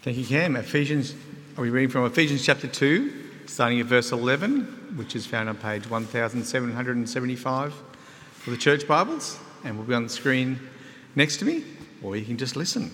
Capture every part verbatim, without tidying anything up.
Thank you, Cam. Ephesians, are we reading from Ephesians chapter two, starting at verse eleven, which is found on page one thousand seven hundred seventy-five for the Church Bibles, and will be on the screen next to me, or you can just listen.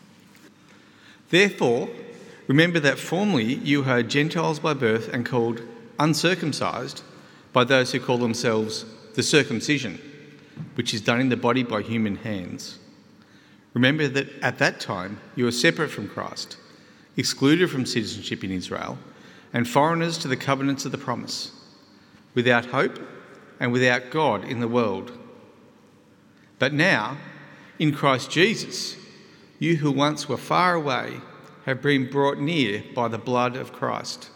Therefore, remember that formerly you were Gentiles by birth and called uncircumcised by those who call themselves the circumcision, which is done in the body by human hands. Remember that at that time you were separate from Christ, excluded from citizenship in Israel, and foreigners to the covenants of the promise, without hope and without God in the world. But now, in Christ Jesus, you who once were far away have been brought near by the blood of Christ.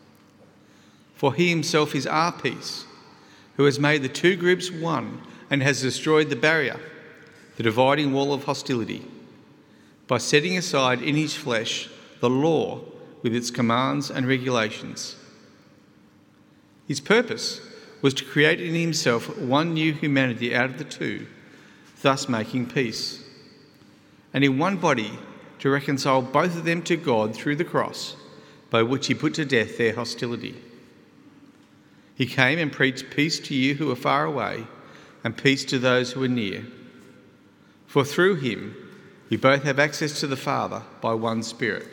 For he himself is our peace, who has made the two groups one and has destroyed the barrier, the dividing wall of hostility, by setting aside in his flesh the law with its commands and regulations. His purpose was to create in himself one new humanity out of the two, thus making peace, and in one body to reconcile both of them to God through the cross, by which he put to death their hostility. He came and preached peace to you who are far away, and peace to those who are near. For through him we both have access to the Father by one Spirit.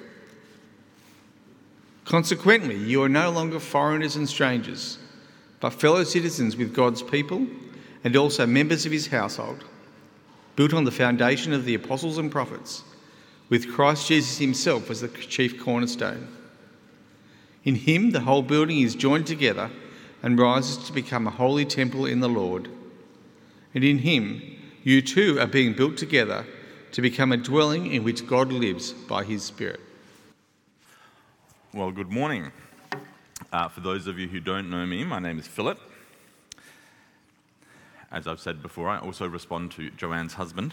Consequently, you are no longer foreigners and strangers, but fellow citizens with God's people and also members of his household, built on the foundation of the apostles and prophets, with Christ Jesus himself as the chief cornerstone. In him the whole building is joined together and rises to become a holy temple in the Lord. And in him you too are being built together to become a dwelling in which God lives by his Spirit. Well, good morning. Uh, for those of you who don't know me, my name is Philip. As I've said before, I also respond to Joanne's husband.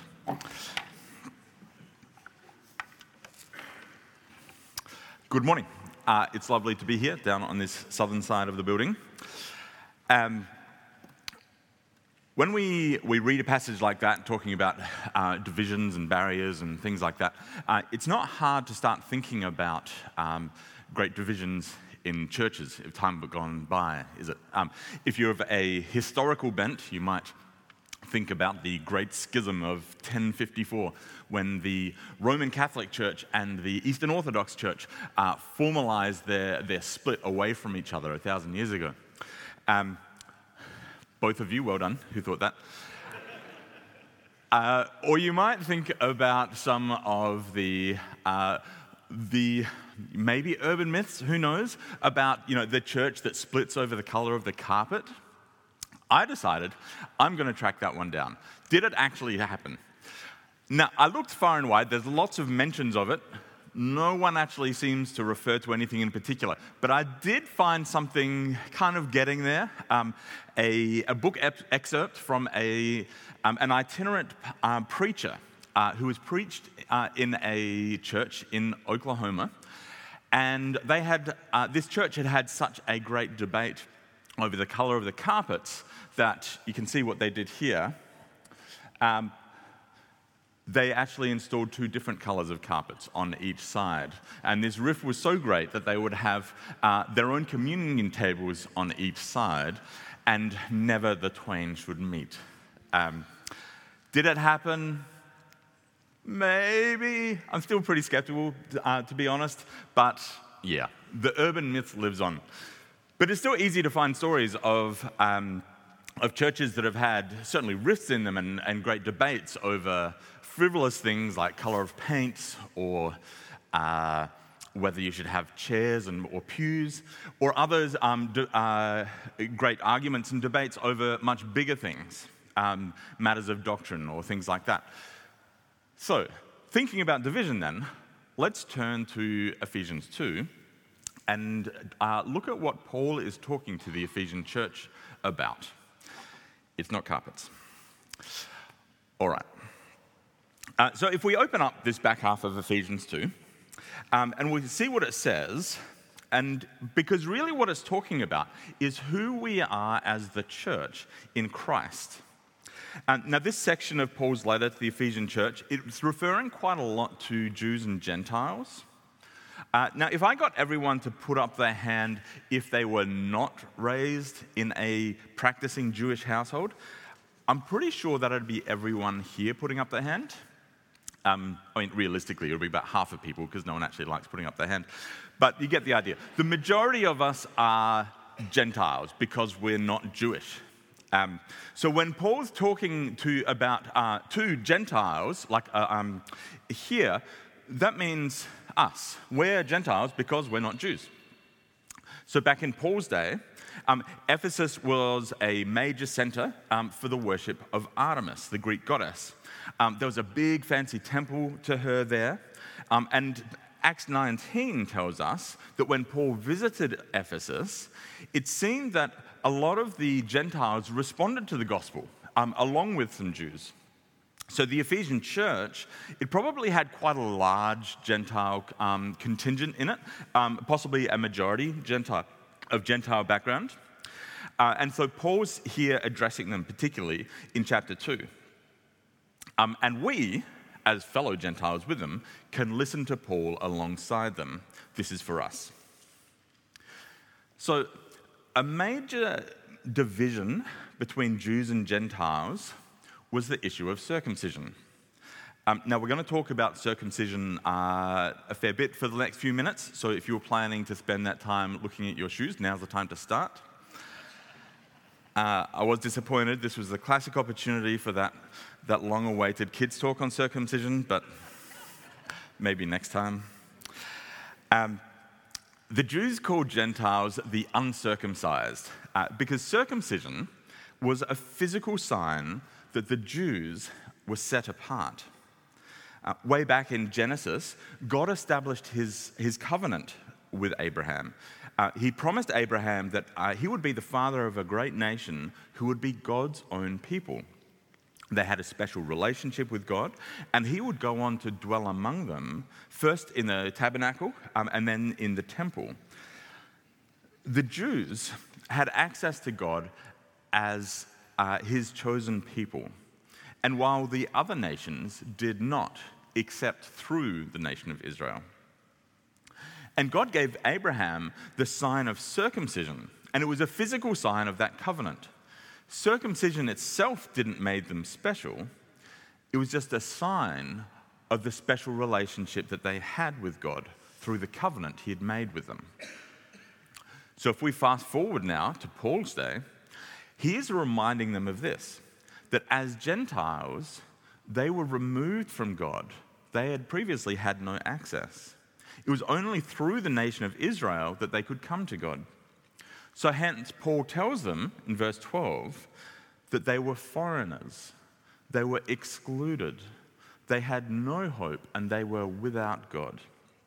Good morning. Uh, it's lovely to be here down on this southern side of the building. Um, When we, we read a passage like that, talking about uh, divisions and barriers and things like that, uh, it's not hard to start thinking about um, great divisions in churches if time had gone by, is it? Um, if you're of a historical bent, you might think about the Great Schism of ten fifty-four, when the Roman Catholic Church and the Eastern Orthodox Church uh, formalized their, their split away from each other a thousand years ago. Um, Both of you, well done, who thought that? Uh, or you might think about some of the uh, the maybe urban myths, who knows, about you know the church that splits over the color of the carpet. I decided I'm going to track that one down. Did it actually happen? Now, I looked far and wide. There's lots of mentions of it. No one actually seems to refer to anything in particular. But I did find something kind of getting there. Um, a, a book ep- excerpt from a, um, an itinerant uh, preacher uh, who was preached uh, in a church in Oklahoma. And they had uh, this church had had such a great debate over the color of the carpets that you can see what they did here. Um, They actually installed two different colors of carpets on each side. And this riff was so great that they would have uh, their own communion tables on each side, and never the twain should meet. Um, did it happen? Maybe. I'm still pretty skeptical, uh, to be honest. But yeah, the urban myth lives on. But it's still easy to find stories of um, of churches that have had certainly rifts in them and, and great debates over frivolous things like color of paint, or uh, whether you should have chairs and, or pews, or others, um, d- uh, great arguments and debates over much bigger things, um, matters of doctrine or things like that. So, thinking about division then, let's turn to Ephesians two and uh, look at what Paul is talking to the Ephesian church about. It's not carpets. All right. Uh, so if we open up this back half of Ephesians two, um, and we see what it says, and because really what it's talking about is who we are as the church in Christ. Um, now this section of Paul's letter to the Ephesian church, it's referring quite a lot to Jews and Gentiles, Uh, now, if I got everyone to put up their hand if they were not raised in a practicing Jewish household, I'm pretty sure that it'd be everyone here putting up their hand. Um, I mean, realistically, it would be about half of people because no one actually likes putting up their hand. But you get the idea. The majority of us are Gentiles because we're not Jewish. Um, so when Paul's talking to about uh, to Gentiles, like uh, um, here, that means us. We're Gentiles because we're not Jews. So back in Paul's day, um, Ephesus was a major center um, for the worship of Artemis, the Greek goddess. Um, there was a big fancy temple to her there. Um, and Acts nineteen tells us that when Paul visited Ephesus, it seemed that a lot of the Gentiles responded to the gospel, um, along with some Jews. So the Ephesian church, it probably had quite a large Gentile um, contingent in it, um, possibly a majority Gentile of Gentile background. Uh, and so Paul's here addressing them particularly in chapter two. Um, and we, as fellow Gentiles with them, can listen to Paul alongside them. This is for us. So a major division between Jews and Gentiles was the issue of circumcision. Um, now, we're going to talk about circumcision uh, a fair bit for the next few minutes, so if you're planning to spend that time looking at your shoes, now's the time to start. Uh, I was disappointed. This was the classic opportunity for that, that long-awaited kids' talk on circumcision, but maybe next time. Um, the Jews called Gentiles the uncircumcised uh, because circumcision was a physical sign that the Jews were set apart. Uh, way back in Genesis, God established his, his covenant with Abraham. Uh, he promised Abraham that uh, he would be the father of a great nation who would be God's own people. They had a special relationship with God, and he would go on to dwell among them, first in the tabernacle um, and then in the temple. The Jews had access to God as uh, his chosen people, and while the other nations did not, except through the nation of Israel. And God gave Abraham the sign of circumcision, and it was a physical sign of that covenant. Circumcision itself didn't make them special. It was just a sign of the special relationship that they had with God through the covenant he had made with them. So if we fast forward now to Paul's day, he is reminding them of this, that as Gentiles, they were removed from God. They had previously had no access. It was only through the nation of Israel that they could come to God. So hence, Paul tells them in verse twelve that they were foreigners, they were excluded, they had no hope, and they were without God.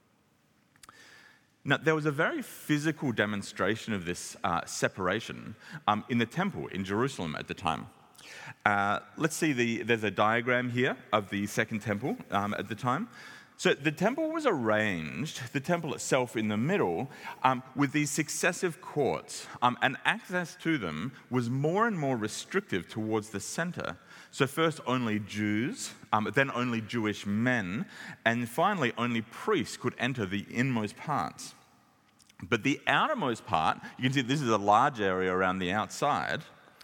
Now, there was a very physical demonstration of this uh, separation um, in the temple in Jerusalem at the time. Uh, let's see, the, there's a diagram here of the second temple um, at the time. So the temple was arranged, the temple itself in the middle, um, with these successive courts, um, and access to them was more and more restrictive towards the center. So first only Jews, um, then only Jewish men, and finally only priests could enter the inmost parts. But the outermost part, you can see this is a large area around the outside,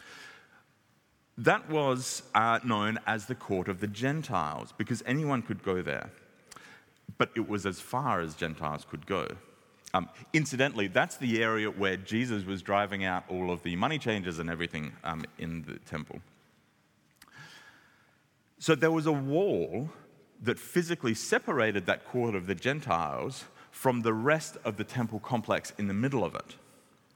that was uh, known as the court of the Gentiles, because anyone could go there. But it was as far as Gentiles could go. Um, incidentally, that's the area where Jesus was driving out all of the money changers and everything um, in the temple. So there was a wall that physically separated that court of the Gentiles from the rest of the temple complex in the middle of it.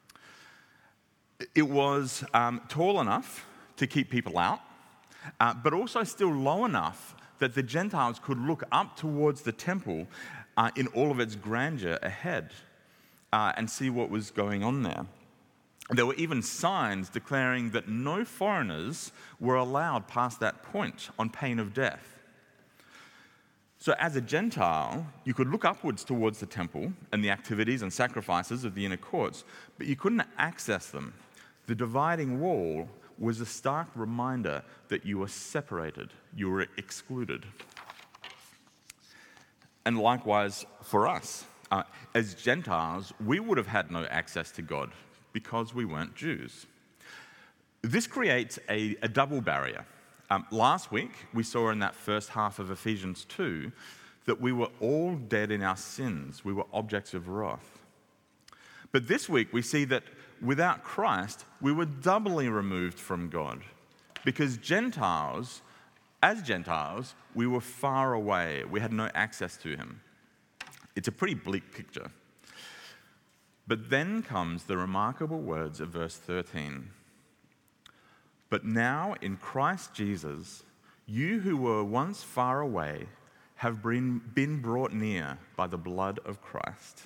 It was um, tall enough to keep people out, uh, but also still low enough that the Gentiles could look up towards the temple uh, in all of its grandeur ahead uh, and see what was going on there. There were even signs declaring that no foreigners were allowed past that point on pain of death. So as a Gentile, you could look upwards towards the temple and the activities and sacrifices of the inner courts, but you couldn't access them. The dividing wall was a stark reminder that you were separated, you were excluded. And likewise for us, Uh, as Gentiles, we would have had no access to God because we weren't Jews. This creates a, a double barrier. Um, last week, we saw in that first half of Ephesians two that we were all dead in our sins. We were objects of wrath. But this week, we see that without Christ, we were doubly removed from God. Because Gentiles, as Gentiles, we were far away. We had no access to him. It's a pretty bleak picture. But then comes the remarkable words of verse thirteen. But now in Christ Jesus, you who were once far away have been, been brought near by the blood of Christ.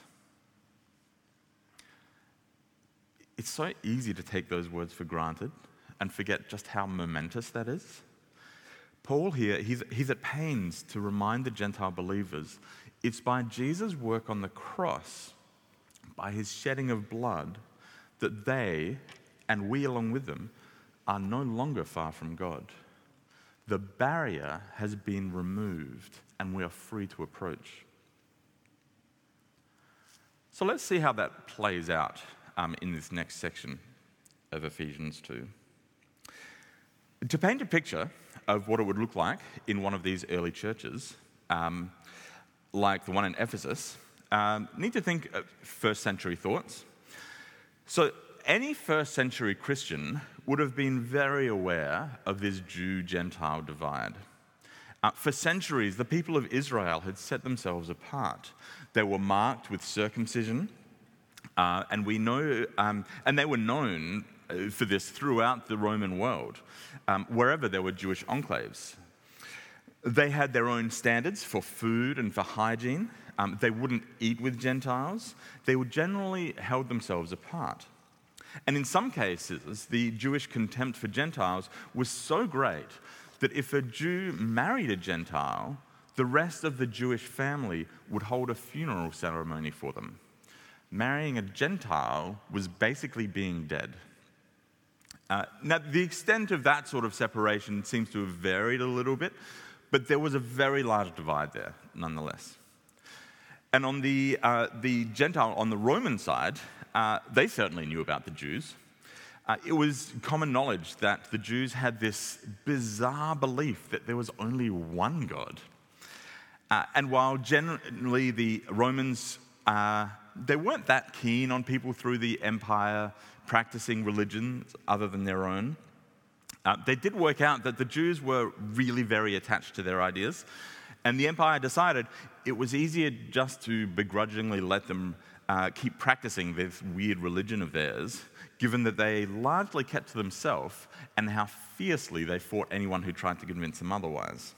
It's so easy to take those words for granted and forget just how momentous that is. Paul here, he's, he's at pains to remind the Gentile believers it's by Jesus' work on the cross, by his shedding of blood, that they, and we along with them, are no longer far from God. The barrier has been removed and we are free to approach. So let's see how that plays out um, in this next section of Ephesians two. To paint a picture of what it would look like in one of these early churches, um, like the one in Ephesus, um, need to think of first century thoughts. So any first century Christian would have been very aware of this Jew-Gentile divide. Uh, for centuries, the people of Israel had set themselves apart. They were marked with circumcision, uh, and we know, um, and they were known for this throughout the Roman world, um, wherever there were Jewish enclaves. They had their own standards for food and for hygiene. Um, they wouldn't eat with Gentiles. They were generally held themselves apart. And in some cases, the Jewish contempt for Gentiles was so great that if a Jew married a Gentile, the rest of the Jewish family would hold a funeral ceremony for them. Marrying a Gentile was basically being dead. Uh, now, the extent of that sort of separation seems to have varied a little bit, but there was a very large divide there, nonetheless. And on the, uh, the Gentile, on the Roman side, uh, they certainly knew about the Jews. Uh, it was common knowledge that the Jews had this bizarre belief that there was only one God. Uh, and while generally the Romans, uh, they weren't that keen on people through the empire practicing religions other than their own, uh, they did work out that the Jews were really very attached to their ideas. And the empire decided it was easier just to begrudgingly let them uh, keep practicing this weird religion of theirs, given that they largely kept to themselves and how fiercely they fought anyone who tried to convince them otherwise.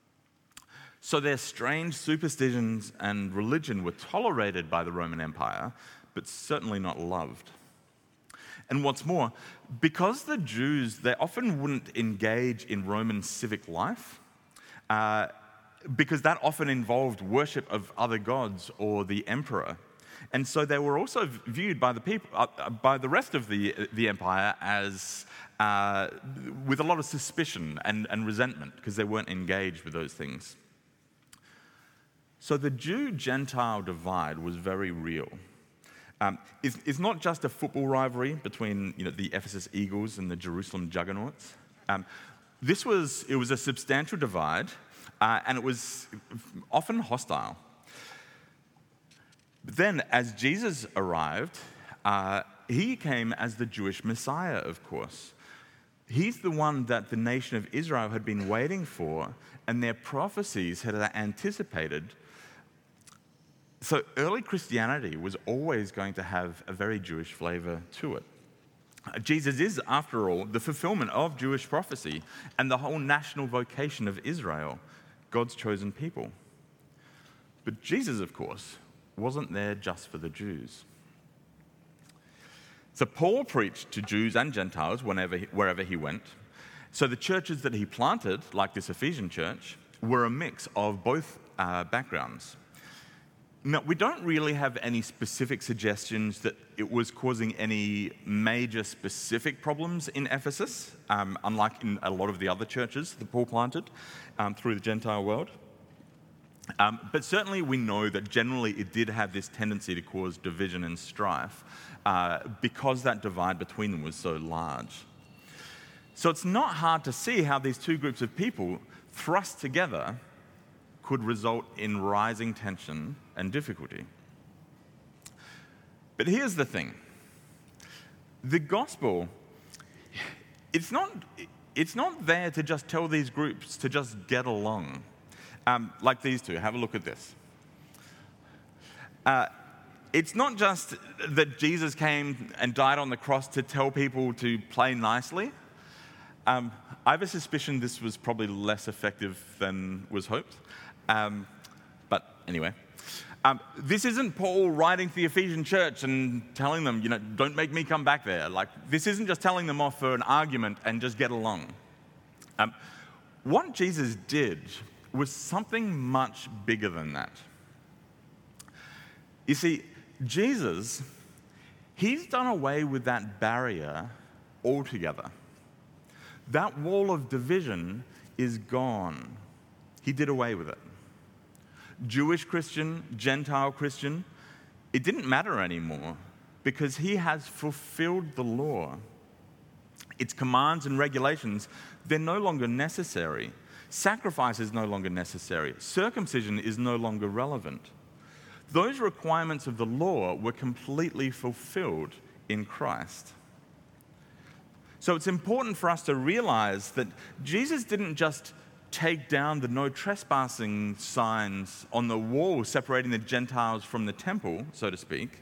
So their strange superstitions and religion were tolerated by the Roman Empire, but certainly not loved. And what's more, because the Jews, they often wouldn't engage in Roman civic life, uh, because that often involved worship of other gods or the emperor. And so they were also viewed by the people, uh, by the rest of the, the empire as uh, with a lot of suspicion and, and resentment because they weren't engaged with those things. So the Jew-Gentile divide was very real. Um, it's, it's not just a football rivalry between you know, the Ephesus Eagles and the Jerusalem Juggernauts. Um, this was, it was a substantial divide, uh, and it was often hostile. But then, as Jesus arrived, uh, he came as the Jewish Messiah, of course. He's the one that the nation of Israel had been waiting for, and their prophecies had anticipated. So early Christianity was always going to have a very Jewish flavor to it. Jesus is, after all, the fulfillment of Jewish prophecy and the whole national vocation of Israel, God's chosen people. But Jesus, of course, wasn't there just for the Jews. So Paul preached to Jews and Gentiles whenever, wherever he went. So the churches that he planted, like this Ephesian church, were a mix of both uh, backgrounds. Now, we don't really have any specific suggestions that it was causing any major specific problems in Ephesus, um, unlike in a lot of the other churches that Paul planted um, through the Gentile world. Um, but certainly we know that generally it did have this tendency to cause division and strife uh, because that divide between them was so large. So it's not hard to see how these two groups of people thrust together could result in rising tension and difficulty. But here's the thing. The gospel, it's not, it's not there to just tell these groups to just get along. Um, like these two, have a look at this. Uh, it's not just that Jesus came and died on the cross to tell people to play nicely. Um, I have a suspicion this was probably less effective than was hoped. Um, but anyway, um, this isn't Paul writing to the Ephesian church and telling them, you know, don't make me come back there. Like, this isn't just telling them off for an argument and just get along. Um, what Jesus did was something much bigger than that. You see, Jesus, he's done away with that barrier altogether. That wall of division is gone. He did away with it. Jewish Christian, Gentile Christian, it didn't matter anymore because he has fulfilled the law. Its commands and regulations, they're no longer necessary. Sacrifice is no longer necessary. Circumcision is no longer relevant. Those requirements of the law were completely fulfilled in Christ. So it's important for us to realize that Jesus didn't just take down the no trespassing signs on the wall separating the Gentiles from the temple, so to speak.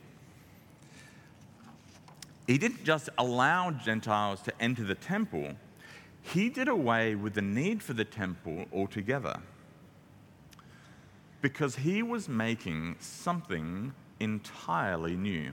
He didn't just allow Gentiles to enter the temple. He did away with the need for the temple altogether because he was making something entirely new.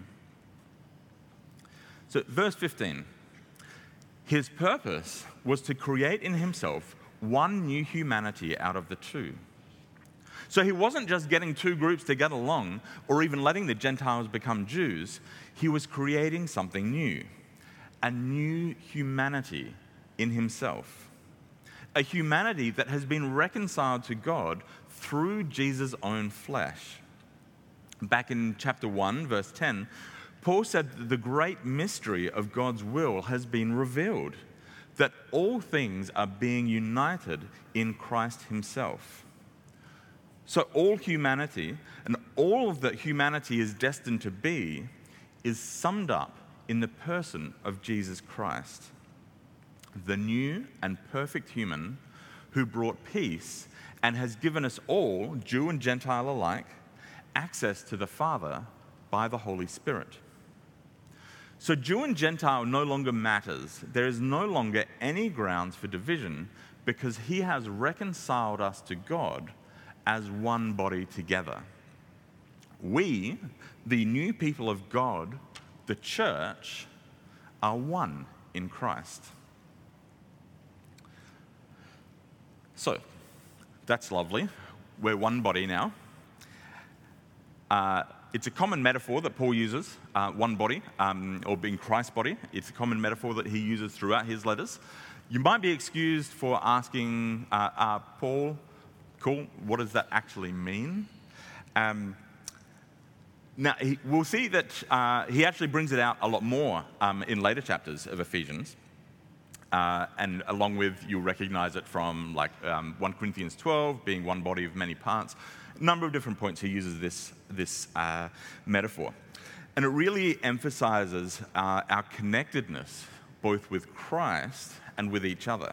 So, verse fifteen. His purpose was to create in himself one new humanity out of the two. So he wasn't just getting two groups to get along or even letting the Gentiles become Jews. He was creating something new, a new humanity in himself. A humanity that has been reconciled to God through Jesus' own flesh. Back in chapter one, verse ten, Paul said that the great mystery of God's will has been revealed, that all things are being united in Christ himself. So all humanity, and all that humanity is destined to be, is summed up in the person of Jesus Christ, the new and perfect human who brought peace and has given us all, Jew and Gentile alike, access to the Father by the Holy Spirit. So Jew and Gentile no longer matters. There is no longer any grounds for division because he has reconciled us to God as one body together. We, the new people of God, the church, are one in Christ. So, that's lovely. We're one body now. Uh, It's a common metaphor that Paul uses, uh, one body, um, or being Christ's body. It's a common metaphor that he uses throughout his letters. You might be excused for asking, uh, uh, Paul, cool, what does that actually mean? Um, now, he, we'll see that uh, he actually brings it out a lot more um, in later chapters of Ephesians. Uh, and along with, you'll recognize it from like um, First Corinthians twelve, being one body of many parts. A number of different points he uses this, this uh, metaphor. And it really emphasizes uh, our connectedness, both with Christ and with each other.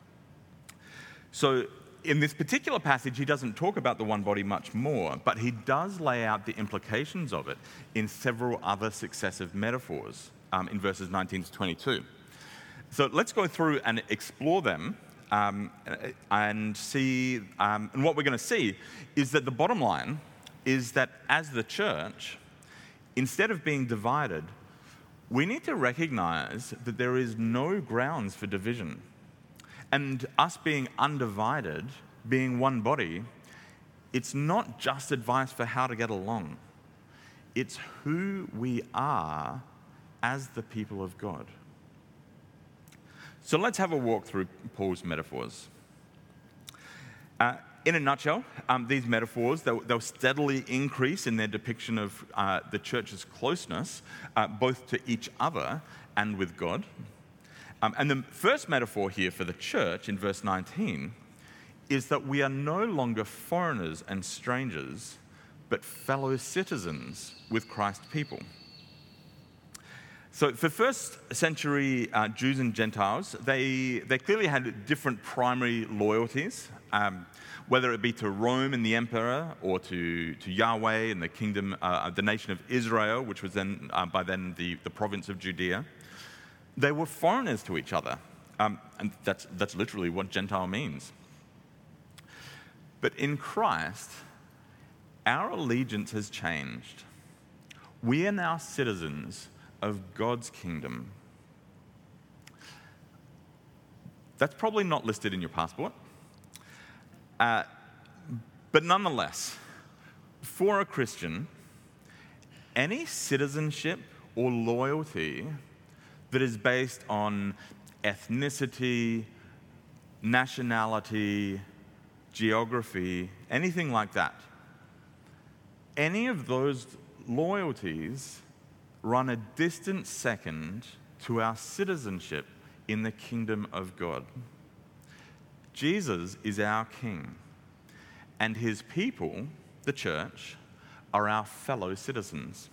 So in this particular passage, he doesn't talk about the one body much more, but he does lay out the implications of it in several other successive metaphors um, in verses nineteen to twenty-two. So let's go through and explore them um, and see, um, and what we're going to see is that the bottom line is that as the church, instead of being divided, we need to recognize that there is no grounds for division. And us being undivided, being one body, it's not just advice for how to get along. It's who we are as the people of God. So let's have a walk through Paul's metaphors. Uh, in a nutshell, um, these metaphors, they'll, they'll steadily increase in their depiction of uh, the church's closeness, uh, both to each other and with God. Um, and the first metaphor here for the church in verse nineteen is that we are no longer foreigners and strangers, but fellow citizens with Christ's people. So for first century uh, Jews and Gentiles, they, they clearly had different primary loyalties, um, whether it be to Rome and the emperor, or to, to Yahweh and the kingdom, uh, the nation of Israel, which was then uh, by then the, the province of Judea. They were foreigners to each other, um, and that's, that's literally what Gentile means. But in Christ, our allegiance has changed. We are now citizens of God's kingdom. That's probably not listed in your passport. Uh, but nonetheless, for a Christian, any citizenship or loyalty that is based on ethnicity, nationality, geography, anything like that, any of those loyalties run a distant second to our citizenship in the kingdom of God. Jesus is our King, and his people, the church, are our fellow citizens.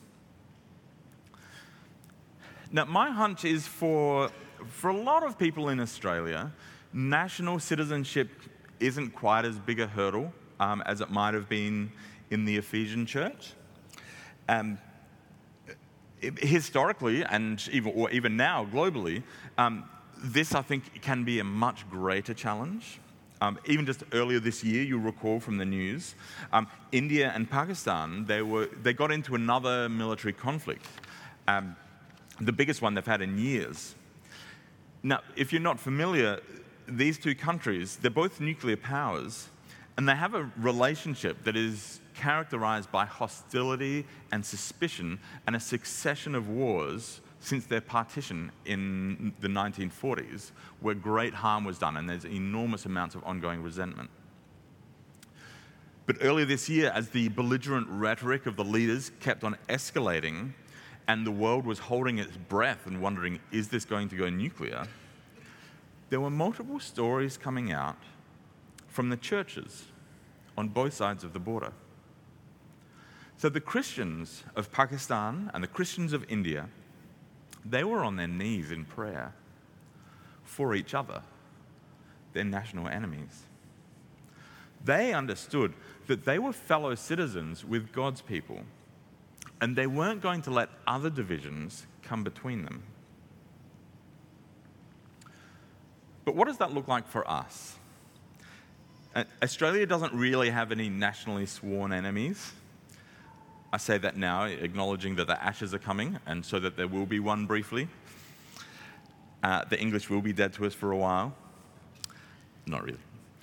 Now, my hunch is for, for a lot of people in Australia, national citizenship isn't quite as big a hurdle um, as it might have been in the Ephesian church. Um, historically, and even, or even now globally, um, this, I think, can be a much greater challenge. Um, even just earlier this year, you'll recall from the news, um, India and Pakistan, they were they got into another military conflict, um, the biggest one they've had in years. Now, if you're not familiar, these two countries, they're both nuclear powers, and they have a relationship that is characterized by hostility and suspicion and a succession of wars since their partition in the nineteen forties, where great harm was done and there's enormous amounts of ongoing resentment. But earlier this year, as the belligerent rhetoric of the leaders kept on escalating and the world was holding its breath and wondering, is this going to go nuclear? There were multiple stories coming out from the churches on both sides of the border. So the Christians of Pakistan and the Christians of India, they were on their knees in prayer for each other, their national enemies. They understood that they were fellow citizens with God's people, and they weren't going to let other divisions come between them. But what does that look like for us? Uh, Australia doesn't really have any nationally sworn enemies. I say that now, acknowledging that the Ashes are coming, and so that there will be one briefly. Uh, the English will be dead to us for a while. Not really.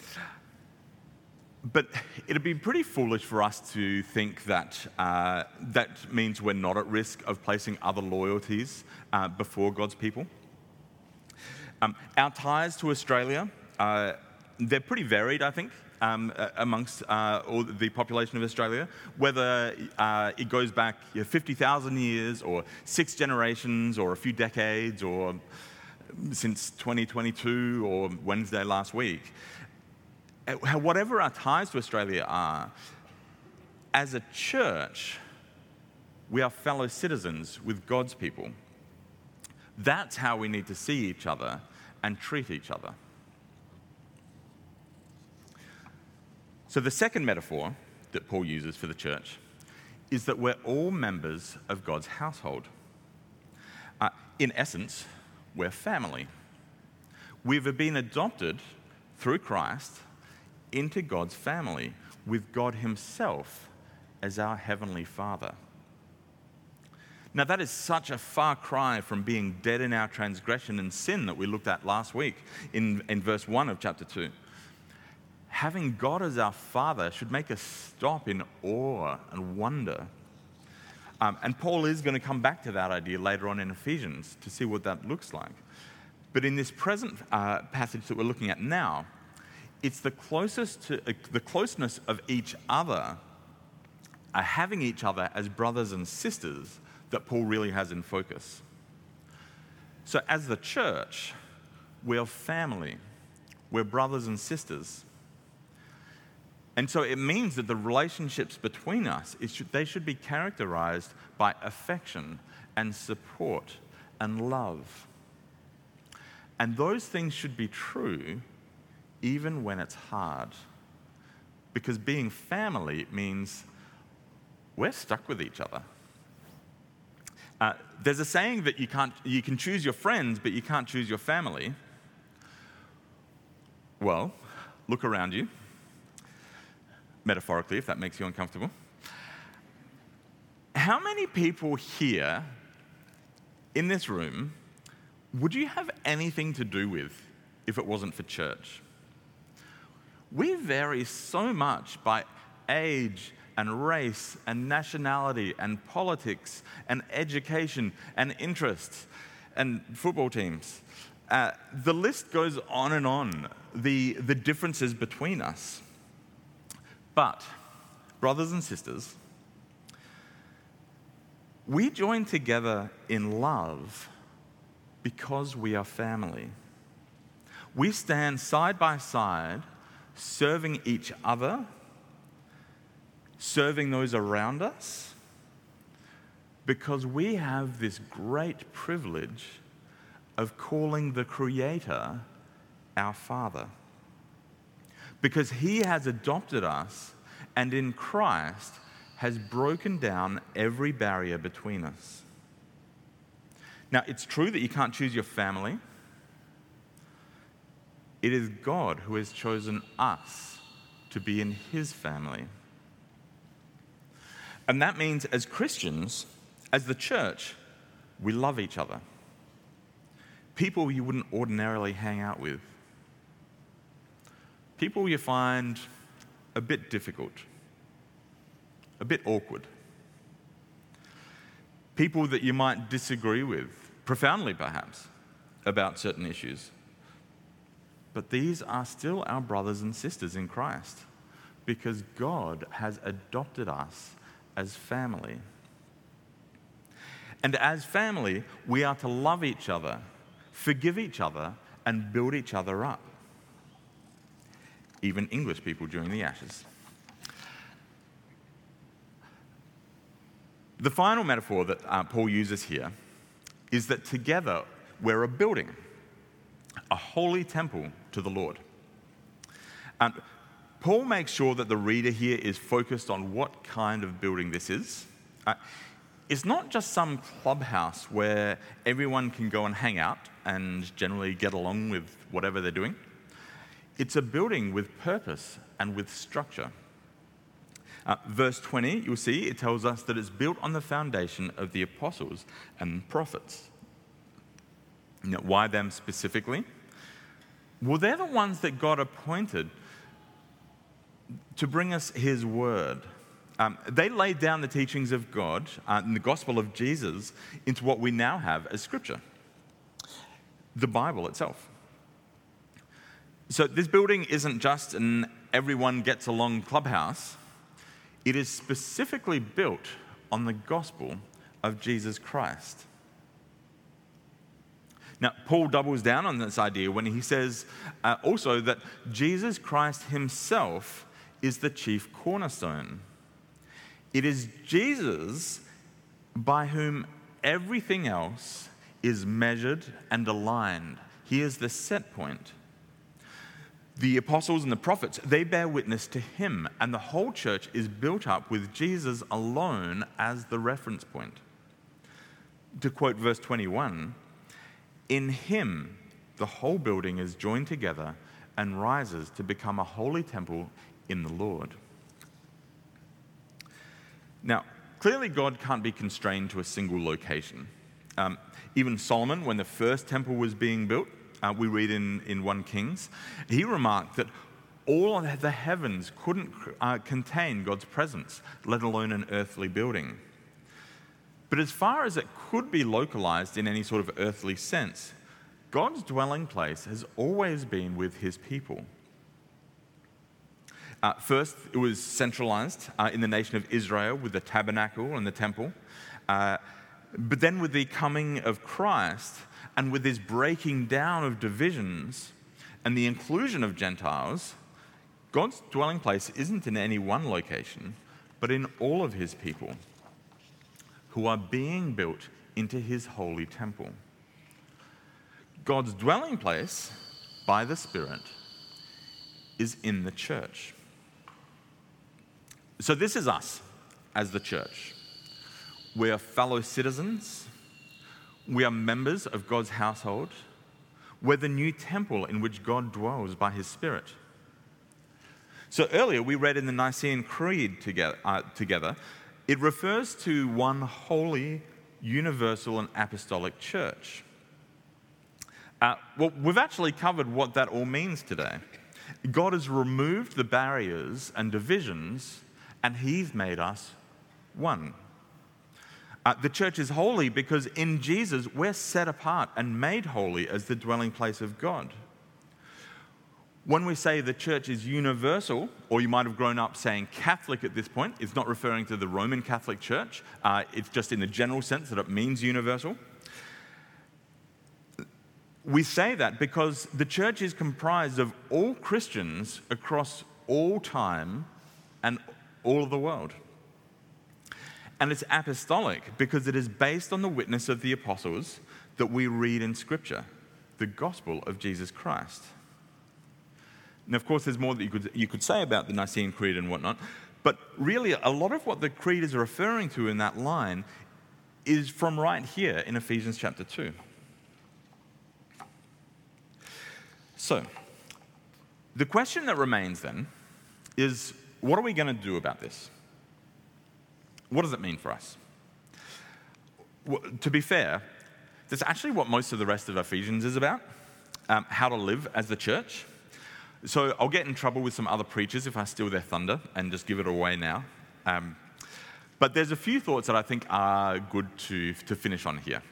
But it'd be pretty foolish for us to think that uh, that means we're not at risk of placing other loyalties uh, before God's people. Um, our ties to Australia, uh, they're pretty varied, I think. Um, amongst uh, all the population of Australia, whether uh, it goes back you know, fifty thousand years or six generations or a few decades or since twenty twenty-two or Wednesday last week. Whatever our ties to Australia are, as a church, we are fellow citizens with God's people. That's how we need to see each other and treat each other. So the second metaphor that Paul uses for the church is that we're all members of God's household. Uh, in essence, we're family. We've been adopted through Christ into God's family, with God himself as our heavenly Father. Now that is such a far cry from being dead in our transgression and sin that we looked at last week in, in verse one of chapter two. Having God as our Father should make us stop in awe and wonder. Um, and Paul is going to come back to that idea later on in Ephesians to see what that looks like. But in this present uh, passage that we're looking at now, it's the closest to uh, the closeness of each other, uh, having each other as brothers and sisters, that Paul really has in focus. So as the church, we're family. We're brothers and sisters. And so it means that the relationships between us, it should, they should be characterized by affection and support and love. And those things should be true even when it's hard. Because being family means we're stuck with each other. Uh, there's a saying that you can't, you can choose your friends, but you can't choose your family. Well, look around you. Metaphorically, if that makes you uncomfortable. How many people here in this room would you have anything to do with if it wasn't for church? We vary so much by age and race and nationality and politics and education and interests and football teams. Uh, the list goes on and on, the, the differences between us. But, brothers and sisters, we join together in love because we are family. We stand side by side, serving each other, serving those around us, because we have this great privilege of calling the Creator our Father. Because He has adopted us and in Christ has broken down every barrier between us. Now, it's true that you can't choose your family. It is God who has chosen us to be in His family. And that means as Christians, as the church, we love each other. People you wouldn't ordinarily hang out with. People you find a bit difficult, a bit awkward. People that you might disagree with, profoundly perhaps, about certain issues. But these are still our brothers and sisters in Christ because God has adopted us as family. And as family, we are to love each other, forgive each other, and build each other up. Even English people during the Ashes. The final metaphor that uh, Paul uses here is that together we're a building, a holy temple to the Lord. And Paul makes sure that the reader here is focused on what kind of building this is. Uh, it's not just some clubhouse where everyone can go and hang out and generally get along with whatever they're doing. It's a building with purpose and with structure. Uh, verse twenty, you'll see, it tells us that it's built on the foundation of the apostles and prophets. You know, why them specifically? Well, they're the ones that God appointed to bring us His word. Um, they laid down the teachings of God uh, and the gospel of Jesus into what we now have as Scripture, the Bible itself. So this building isn't just an everyone gets along clubhouse. It is specifically built on the gospel of Jesus Christ. Now, Paul doubles down on this idea when he says uh, also that Jesus Christ Himself is the chief cornerstone. It is Jesus by whom everything else is measured and aligned. He is the set point. The apostles and the prophets, they bear witness to Him, and the whole church is built up with Jesus alone as the reference point. To quote verse twenty-one, in Him the whole building is joined together and rises to become a holy temple in the Lord. Now, clearly God can't be constrained to a single location. Um, even Solomon, when the first temple was being built, Uh, we read in, in First Kings, he remarked that all of the heavens couldn't uh, contain God's presence, let alone an earthly building. But as far as it could be localized in any sort of earthly sense, God's dwelling place has always been with His people. Uh, first, it was centralized uh, in the nation of Israel with the tabernacle and the temple. Uh, but then with the coming of Christ and with this breaking down of divisions and the inclusion of Gentiles, God's dwelling place isn't in any one location, but in all of his people who are being built into his holy temple. God's dwelling place, by the Spirit, is in the church. So this is us as the church. We are fellow citizens. We are members of God's household. We're the new temple in which God dwells by his Spirit. So earlier we read in the Nicene Creed together, uh, together, it refers to one holy, universal and apostolic church. Uh, well, we've actually covered what that all means today. God has removed the barriers and divisions, and he's made us one. Uh, the church is holy because in Jesus we're set apart and made holy as the dwelling place of God. When we say the church is universal, or you might have grown up saying Catholic at this point, it's not referring to the Roman Catholic Church. Uh, it's just in the general sense that it means universal. We say that because the church is comprised of all Christians across all time and all of the world. And it's apostolic because it is based on the witness of the apostles that we read in Scripture, the gospel of Jesus Christ. Now, of course, there's more that you could, you could say about the Nicene Creed and whatnot, but really a lot of what the Creed is referring to in that line is from right here in Ephesians chapter two. So, the question that remains then is, what are we going to do about this? What does it mean for us? Well, to be fair, that's actually what most of the rest of Ephesians is about, um, how to live as the church. So I'll get in trouble with some other preachers if I steal their thunder and just give it away now. Um, but there's a few thoughts that I think are good to, to finish on here.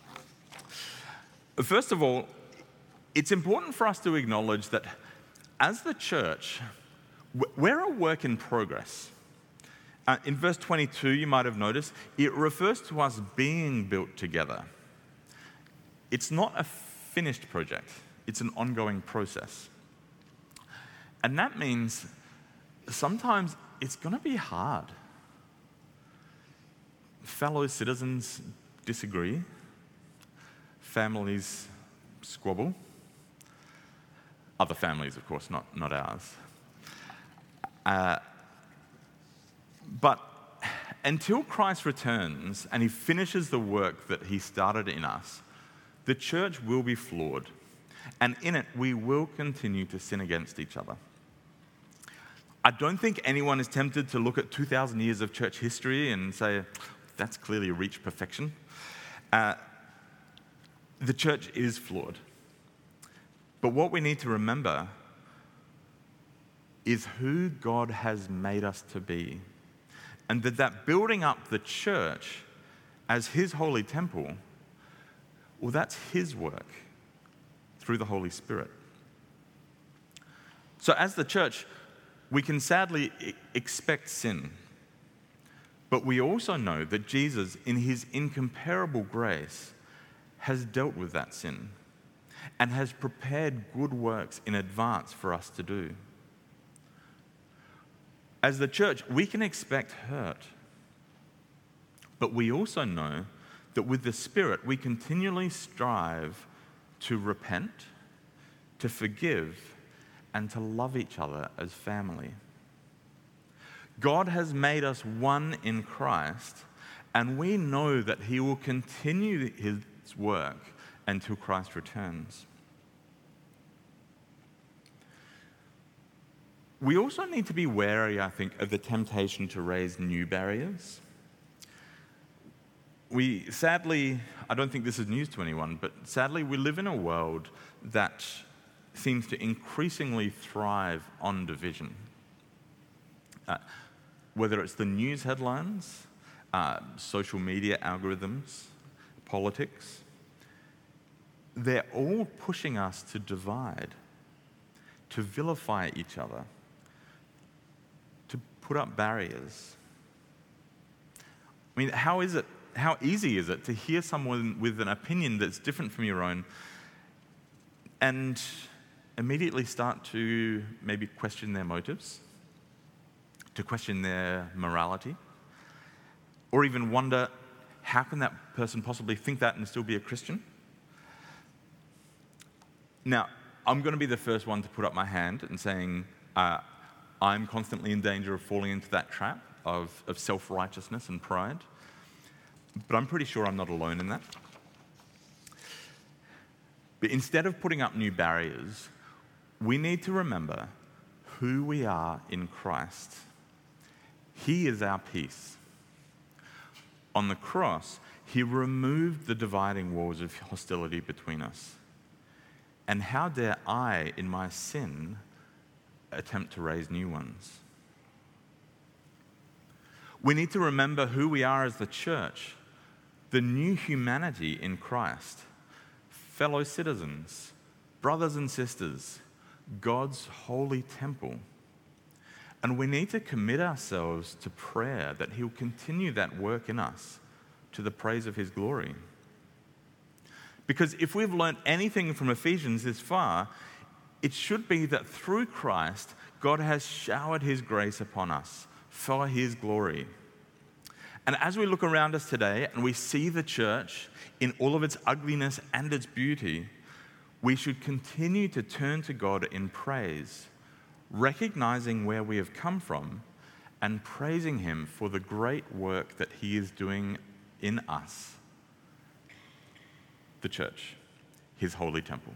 First of all, it's important for us to acknowledge that as the church, we're a work in progress. Uh, in verse twenty-two, you might have noticed, it refers to us being built together. It's not a finished project. It's an ongoing process. And that means sometimes it's going to be hard. Fellow citizens disagree. Families squabble. Other families, of course, not, not ours. Uh, but until Christ returns and he finishes the work that he started in us, the church will be flawed. And in it, we will continue to sin against each other. I don't think anyone is tempted to look at two thousand years of church history and say, that's clearly reached perfection. Uh, the church is flawed. But what we need to remember is who God has made us to be. And that that building up the church as his holy temple, well, that's his work through the Holy Spirit. So as the church, we can sadly expect sin. But we also know that Jesus, in his incomparable grace, has dealt with that sin and has prepared good works in advance for us to do. As the church, we can expect hurt. But we also know that with the Spirit, we continually strive to repent, to forgive, and to love each other as family. God has made us one in Christ, and we know that he will continue his work until Christ returns. We also need to be wary, I think, of the temptation to raise new barriers. We sadly, I don't think this is news to anyone, but sadly we live in a world that seems to increasingly thrive on division. Uh, whether it's the news headlines, uh, social media algorithms, politics, they're all pushing us to divide, to vilify each other, put up barriers. I mean, how is it, how easy is it to hear someone with an opinion that's different from your own and immediately start to maybe question their motives, to question their morality, or even wonder, how can that person possibly think that and still be a Christian? Now, I'm going to be the first one to put up my hand and saying, uh, I'm constantly in danger of falling into that trap of, of self-righteousness and pride. But I'm pretty sure I'm not alone in that. But instead of putting up new barriers, we need to remember who we are in Christ. He is our peace. On the cross, he removed the dividing walls of hostility between us. And how dare I, in my sin, attempt to raise new ones? We need to remember who we are as the church, the new humanity in Christ, fellow citizens, brothers and sisters, God's holy temple. And we need to commit ourselves to prayer that he'll continue that work in us to the praise of his glory. Because if we've learned anything from Ephesians this far, it should be that through Christ, God has showered his grace upon us for his glory. And as we look around us today and we see the church in all of its ugliness and its beauty, we should continue to turn to God in praise, recognizing where we have come from and praising him for the great work that he is doing in us, the church, his holy temple.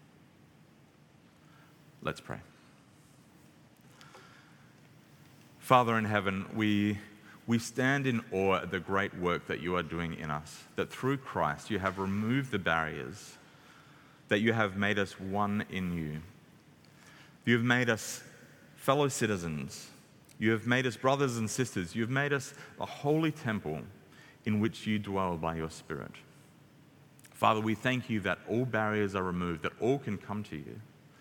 Let's pray. Father in heaven, we, we stand in awe at the great work that you are doing in us, that through Christ you have removed the barriers, that you have made us one in you. You have made us fellow citizens. You have made us brothers and sisters. You have made us a holy temple in which you dwell by your Spirit. Father, we thank you that all barriers are removed, that all can come to you.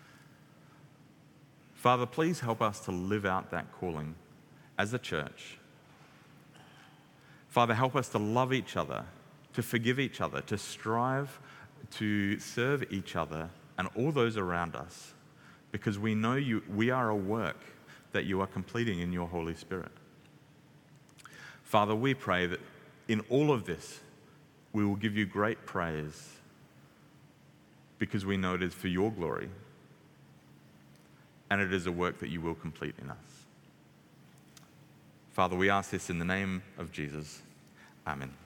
Father, please help us to live out that calling as a church. Father, help us to love each other, to forgive each other, to strive to serve each other and all those around us, because we know you, we are a work that you are completing in your Holy Spirit. Father, we pray that in all of this, we will give you great praise because we know it is for your glory and it is a work that you will complete in us. Father, we ask this in the name of Jesus. Amen.